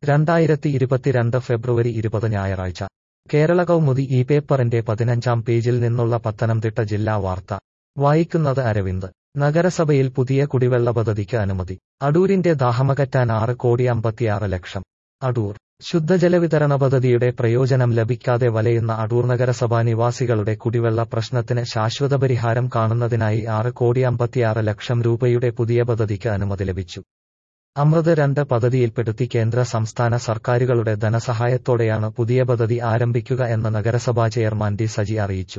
2022 ഫെബ്രുവരി 20 ഞായറാഴ്ച കേരള കൗമുദി ഈ പേപ്പറിന്റെ 15-ാം പേജിൽ നിന്നുള്ള പത്തനംതിട്ട ജില്ലാ വാർത്ത വായിക്കുന്നത് അരവിന്ദ്. നഗരസഭയിൽ പുതിയ കുടിവെള്ള പദ്ധതിക്ക് അനുമതി. അടൂരിന്റെ ദാഹമകറ്റാൻ 6,56,00,000. അടൂർ ശുദ്ധജലവിതരണ പദ്ധതിയുടെ പ്രയോജനം ലഭിക്കാതെ വലയുന്ന അടൂർ നഗരസഭാ നിവാസികളുടെ കുടിവെള്ള പ്രശ്നത്തിന് ശാശ്വത പരിഹാരം കാണുന്നതിനായി 6,56,00,000 രൂപയുടെ പുതിയ പദ്ധതിക്ക് അനുമതി ലഭിച്ചു. അമൃത് 2 പദ്ധതിയിൽപ്പെടുത്തി കേന്ദ്ര സംസ്ഥാന സർക്കാരുകളുടെ ധനസഹായത്തോടെയാണ് പുതിയ പദ്ധതി ആരംഭിക്കുക എന്ന് നഗരസഭാ ചെയർമാൻ ടി സജി അറിയിച്ചു.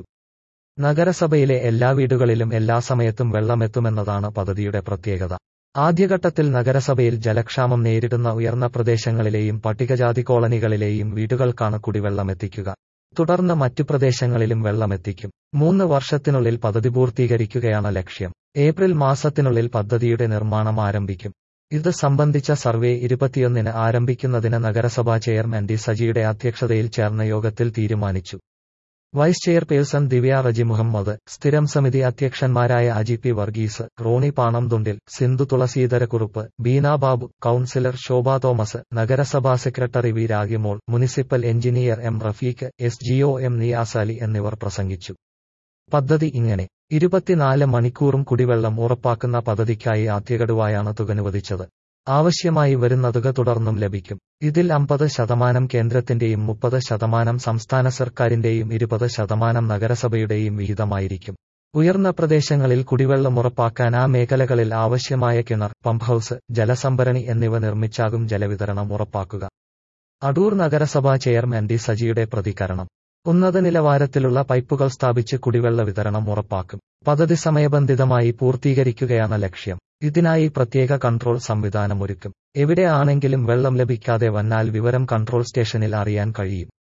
നഗരസഭയിലെ എല്ലാ വീടുകളിലും എല്ലാ സമയത്തും വെള്ളമെത്തുമെന്നതാണ് പദ്ധതിയുടെ പ്രത്യേകത. ആദ്യഘട്ടത്തിൽ നഗരസഭയിൽ ജലക്ഷാമം നേരിടുന്ന ഉയർന്ന പ്രദേശങ്ങളിലെയും പട്ടികജാതി കോളനികളിലെയും വീടുകൾക്കാണ് കുടിവെള്ളമെത്തിക്കുക. തുടർന്ന് മറ്റു പ്രദേശങ്ങളിലും വെള്ളമെത്തിക്കും. 3 വർഷത്തിനുള്ളിൽ പദ്ധതി പൂർത്തീകരിക്കുകയാണ് ലക്ഷ്യം. ഏപ്രിൽ മാസത്തിനുള്ളിൽ പദ്ധതിയുടെ നിർമ്മാണം ആരംഭിക്കും. ഇത് സംബന്ധിച്ച സർവേ 21-ന് ആരംഭിക്കുന്നതിന് നഗരസഭാ ചെയർമാൻ ടി സജിയുടെ അധ്യക്ഷതയിൽ ചേർന്ന യോഗത്തിൽ തീരുമാനിച്ചു. വൈസ് ചെയർപേഴ്സൺ ദിവ്യ റജി മുഹമ്മദ്, സ്ഥിരം സമിതി അധ്യക്ഷന്മാരായ Aji P Varghese, Roni Panamthundil, Sindhu Thulaseedharakurup, Beena Babu, councillor Shobha Thomas, നഗരസഭാ secretary V Ragimol, municipal engineer M Rafeeq, SGO M Niyas Ali എന്നിവർ പ്രസംഗിച്ചു. പദ്ധതി ഇങ്ങനെ: 24 മണിക്കൂറും കുടിവെള്ളം ഉറപ്പാക്കുന്ന പദ്ധതിക്കായി ആദ്യഗഡുവായാണ് തുക അനുവദിച്ചത്. ആവശ്യമായി വരുന്ന തുക തുടർന്നും ലഭിക്കും. ഇതിൽ 50% കേന്ദ്രത്തിന്റെയും 30% സംസ്ഥാന സർക്കാരിന്റെയും 20% നഗരസഭയുടെയും വിഹിതമായിരിക്കും. ഉയർന്ന പ്രദേശങ്ങളിൽ കുടിവെള്ളം ഉറപ്പാക്കാൻ ആ മേഖലകളിൽ ആവശ്യമായ കിണർ, പമ്പ് ഹൌസ്, ജലസംഭരണി എന്നിവ നിർമ്മിച്ചാകും ജലവിതരണം ഉറപ്പാക്കുക. അടൂർ നഗരസഭാ ചെയർമാൻ ടി സജിയുടെ പ്രതികരണം: ഉന്നത നിലവാരത്തിലുള്ള പൈപ്പുകൾ സ്ഥാപിച്ച് കുടിവെള്ള വിതരണം ഉറപ്പാക്കും. പദ്ധതി സമയബന്ധിതമായി പൂർത്തീകരിക്കുകയാണ് ലക്ഷ്യം. ഇതിനായി പ്രത്യേക കൺട്രോൾ സംവിധാനമൊരുക്കും. എവിടെ ആണെങ്കിലും വെള്ളം ലഭിക്കാതെ വന്നാൽ വിവരം കൺട്രോൾ സ്റ്റേഷനിൽ അറിയാൻ കഴിയും.